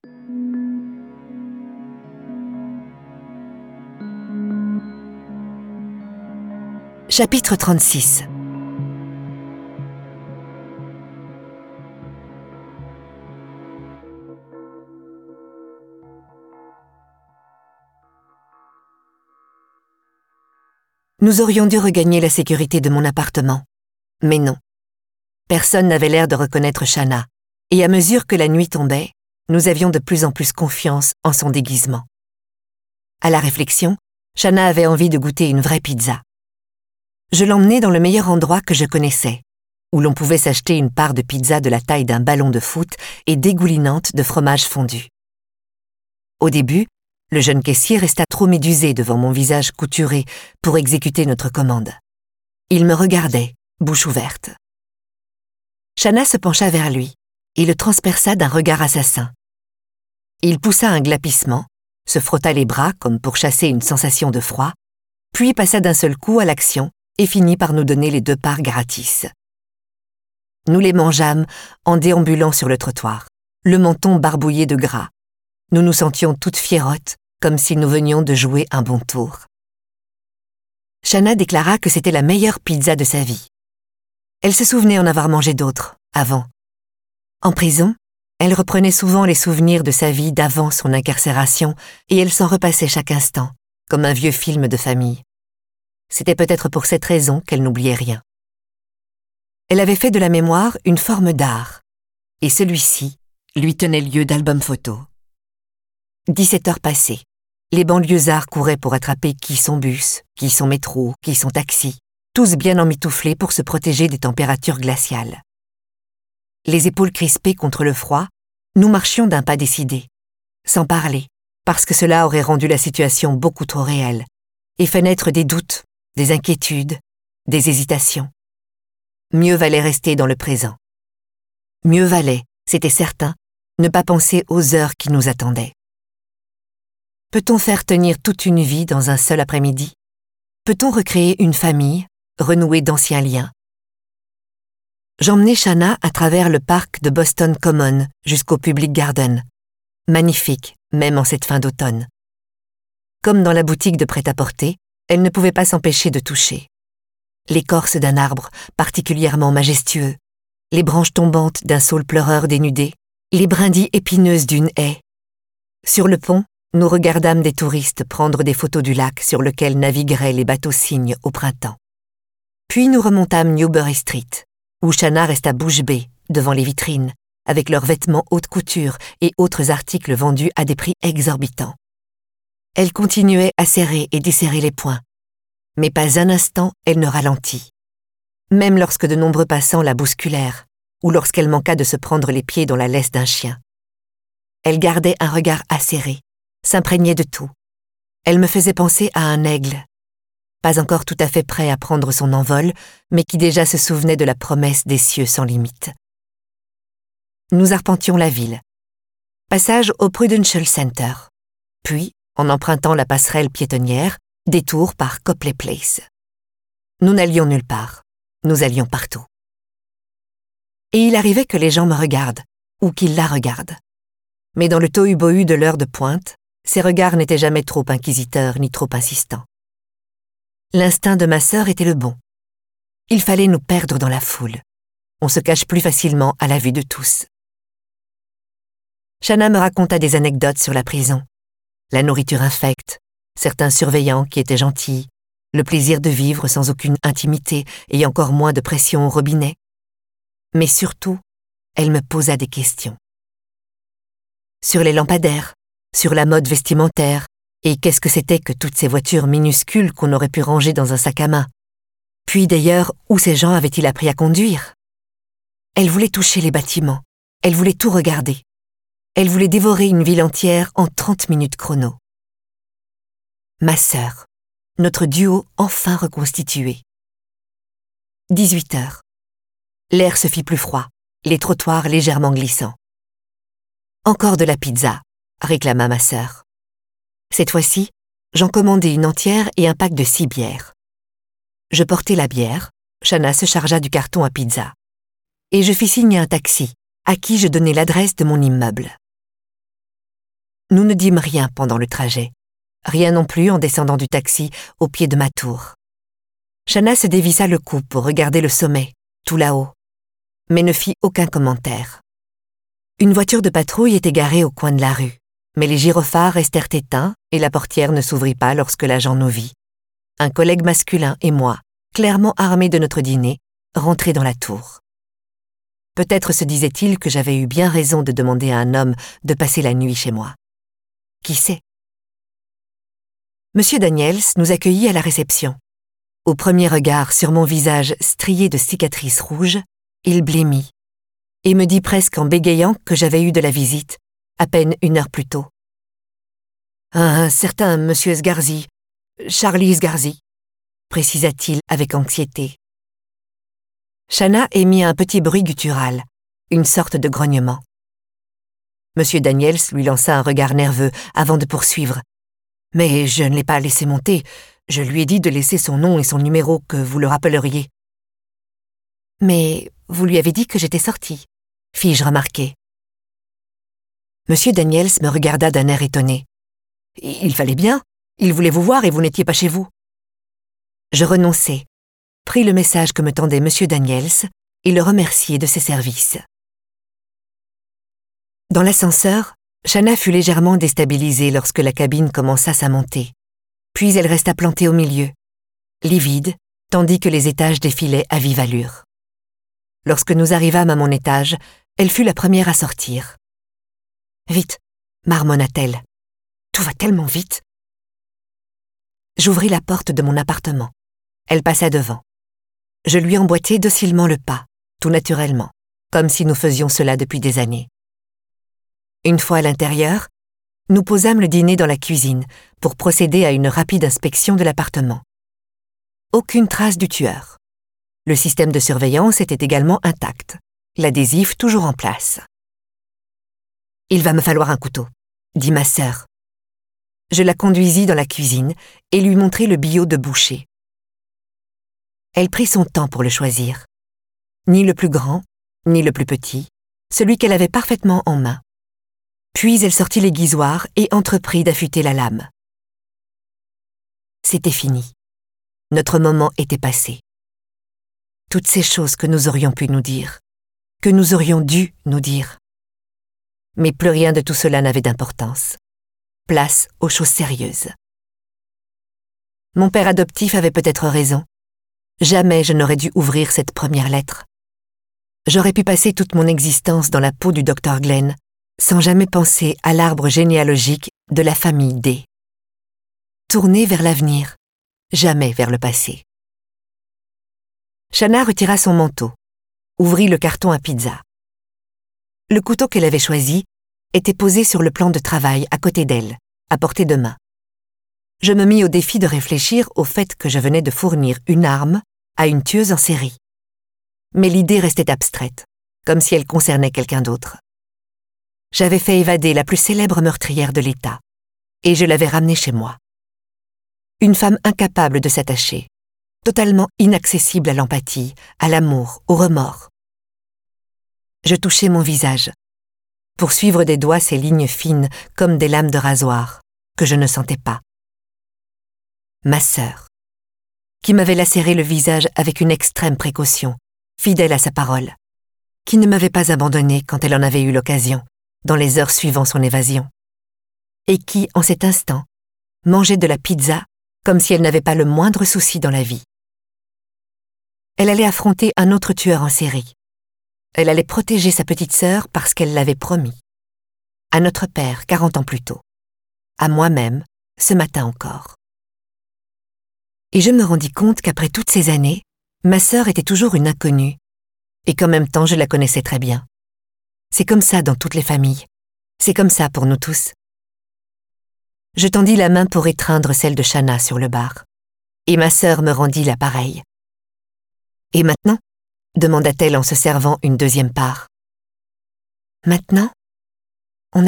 Chapitre 36. Nous aurions dû regagner la sécurité de mon appartement. Mais non. Personne n'avait l'air de reconnaître Shanna, et à mesure que la nuit tombait, nous avions de plus en plus confiance en son déguisement. À la réflexion, Shanna avait envie de goûter une vraie pizza. Je l'emmenai dans le meilleur endroit que je connaissais, où l'on pouvait s'acheter une part de pizza de la taille d'un ballon de foot et dégoulinante de fromage fondu. Au début, le jeune caissier resta trop médusé devant mon visage couturé pour exécuter notre commande. Il me regardait, bouche ouverte. Shanna se pencha vers lui et le transperça d'un regard assassin. Il poussa un glapissement, se frotta les bras comme pour chasser une sensation de froid, puis passa d'un seul coup à l'action et finit par nous donner les 2 parts gratis. Nous les mangeâmes en déambulant sur le trottoir, le menton barbouillé de gras. Nous nous sentions toutes fiérottes, comme si nous venions de jouer un bon tour. Shanna déclara que c'était la meilleure pizza de sa vie. Elle se souvenait en avoir mangé d'autres, avant. En prison, elle reprenait souvent les souvenirs de sa vie d'avant son incarcération et elle s'en repassait chaque instant, comme un vieux film de famille. C'était peut-être pour cette raison qu'elle n'oubliait rien. Elle avait fait de la mémoire une forme d'art, et celui-ci lui tenait lieu d'album photo. 17 heures passées, les banlieusards couraient pour attraper qui son bus, qui son métro, qui son taxi, tous bien emmitouflés pour se protéger des températures glaciales. Les épaules crispées contre le froid, nous marchions d'un pas décidé, sans parler, parce que cela aurait rendu la situation beaucoup trop réelle, et fait naître des doutes, des inquiétudes, des hésitations. Mieux valait rester dans le présent. Mieux valait, c'était certain, ne pas penser aux heures qui nous attendaient. Peut-on faire tenir toute une vie dans un seul après-midi? Peut-on recréer une famille, renouer d'anciens liens? J'emmenai Shanna à travers le parc de Boston Common jusqu'au Public Garden. Magnifique, même en cette fin d'automne. Comme dans la boutique de prêt-à-porter, elle ne pouvait pas s'empêcher de toucher. L'écorce d'un arbre particulièrement majestueux, les branches tombantes d'un saule pleureur dénudé, les brindilles épineuses d'une haie. Sur le pont, nous regardâmes des touristes prendre des photos du lac sur lequel navigueraient les bateaux-cygnes au printemps. Puis nous remontâmes Newbury Street, où Shanna resta bouche bée devant les vitrines, avec leurs vêtements haute couture et autres articles vendus à des prix exorbitants. Elle continuait à serrer et desserrer les poings, mais pas un instant elle ne ralentit, même lorsque de nombreux passants la bousculèrent, ou lorsqu'elle manqua de se prendre les pieds dans la laisse d'un chien. Elle gardait un regard acéré, s'imprégnait de tout. Elle me faisait penser à un aigle, pas encore tout à fait prêt à prendre son envol, mais qui déjà se souvenait de la promesse des cieux sans limite. Nous arpentions la ville. Passage au Prudential Center, puis, en empruntant la passerelle piétonnière, détour par Copley Place. Nous n'allions nulle part, nous allions partout. Et il arrivait que les gens me regardent, ou qu'ils la regardent. Mais dans le tohu-bohu de l'heure de pointe, ces regards n'étaient jamais trop inquisiteurs ni trop insistants. L'instinct de ma sœur était le bon. Il fallait nous perdre dans la foule. On se cache plus facilement à la vue de tous. Shanna me raconta des anecdotes sur la prison, la nourriture infecte, certains surveillants qui étaient gentils, le plaisir de vivre sans aucune intimité et encore moins de pression au robinet. Mais surtout, elle me posa des questions. Sur les lampadaires, sur la mode vestimentaire, et qu'est-ce que c'était que toutes ces voitures minuscules qu'on aurait pu ranger dans un sac à main? Puis d'ailleurs, où ces gens avaient-ils appris à conduire? Elle voulait toucher les bâtiments, elle voulait tout regarder. Elle voulait dévorer une ville entière en 30 minutes chrono. Ma sœur, notre duo enfin reconstitué. 18 heures. L'air se fit plus froid, les trottoirs légèrement glissants. Encore de la pizza, réclama ma sœur. Cette fois-ci, j'en commandai une entière et un pack de 6 bières. Je portai la bière, Shanna se chargea du carton à pizza. Et je fis signe à un taxi, à qui je donnai l'adresse de mon immeuble. nous ne dîmes rien pendant le trajet. Rien non plus en descendant du taxi au pied de ma tour. Shana se dévissa le cou pour regarder le sommet, tout là-haut, mais ne fit aucun commentaire. Une voiture de patrouille était garée au coin de la rue, mais les gyrophares restèrent éteints et la portière ne s'ouvrit pas lorsque l'agent nous vit. Un collègue masculin et moi, clairement armés de notre dîner, rentrés dans la tour. Peut-être se disait-il que j'avais eu bien raison de demander à un homme de passer la nuit chez moi. Qui sait? Monsieur Daniels nous accueillit à la réception. Au premier regard sur mon visage strié de cicatrices rouges, il blêmit et me dit presque en bégayant que j'avais eu de la visite, à peine 1 heure plus tôt. Un certain monsieur Sgarzi, Charlie Sgarzi, précisa-t-il avec anxiété. Shana émit un petit bruit guttural, une sorte de grognement. Monsieur Daniels lui lança un regard nerveux avant de poursuivre. « Mais je ne l'ai pas laissé monter. Je lui ai dit de laisser son nom et son numéro, que vous le rappelleriez. »« Mais vous lui avez dit que j'étais sortie, fis-je remarquer. Monsieur Daniels me regarda d'un air étonné. « Il fallait bien. Il voulait vous voir et vous n'étiez pas chez vous. » Je renonçai, pris le message que me tendait monsieur Daniels et le remerciai de ses services. Dans l'ascenseur, Shana fut légèrement déstabilisée lorsque la cabine commença sa montée. Puis elle resta plantée au milieu, livide, tandis que les étages défilaient à vive allure. Lorsque nous arrivâmes à mon étage, elle fut la première à sortir. « Vite !» marmonna-t-elle. « Tout va tellement vite !» J'ouvris la porte de mon appartement. Elle passa devant. Je lui emboîtai docilement le pas, tout naturellement, comme si nous faisions cela depuis des années. Une fois à l'intérieur, nous posâmes le dîner dans la cuisine pour procéder à une rapide inspection de l'appartement. Aucune trace du tueur. Le système de surveillance était également intact, l'adhésif toujours en place. « Il va me falloir un couteau », dit ma sœur. Je la conduisis dans la cuisine et lui montrai le billot de boucher. Elle prit son temps pour le choisir. Ni le plus grand, ni le plus petit, celui qu'elle avait parfaitement en main. Puis elle sortit l'aiguisoir et entreprit d'affûter la lame. C'était fini. Notre moment était passé. Toutes ces choses que nous aurions pu nous dire, que nous aurions dû nous dire. Mais plus rien de tout cela n'avait d'importance. Place aux choses sérieuses. Mon père adoptif avait peut-être raison. Jamais je n'aurais dû ouvrir cette première lettre. J'aurais pu passer toute mon existence dans la peau du docteur Glenn, sans jamais penser à l'arbre généalogique de la famille D. Tourner vers l'avenir, jamais vers le passé. Shana retira son manteau, ouvrit le carton à pizza. Le couteau qu'elle avait choisi était posé sur le plan de travail à côté d'elle, à portée de main. Je me mis au défi de réfléchir au fait que je venais de fournir une arme à une tueuse en série. Mais l'idée restait abstraite, comme si elle concernait quelqu'un d'autre. J'avais fait évader la plus célèbre meurtrière de l'État, et je l'avais ramenée chez moi. Une femme incapable de s'attacher, totalement inaccessible à l'empathie, à l'amour, au remords. Je touchai mon visage, pour suivre des doigts ces lignes fines comme des lames de rasoir, que je ne sentais pas. Ma sœur, qui m'avait lacéré le visage avec une extrême précaution, fidèle à sa parole, qui ne m'avait pas abandonnée quand elle en avait eu l'occasion, dans les heures suivant son évasion, et qui, en cet instant, mangeait de la pizza comme si elle n'avait pas le moindre souci dans la vie. Elle allait affronter un autre tueur en série. Elle allait protéger sa petite sœur parce qu'elle l'avait promis. À notre père, 40 ans plus tôt. À moi-même, ce matin encore. Et je me rendis compte qu'après toutes ces années, ma sœur était toujours une inconnue, et qu'en même temps je la connaissais très bien. C'est comme ça dans toutes les familles. C'est comme ça pour nous tous. Je tendis la main pour étreindre celle de Shana sur le bar, et ma sœur me rendit la pareille. « Et maintenant » demanda-t-elle en se servant une deuxième part. « Maintenant, on attend. »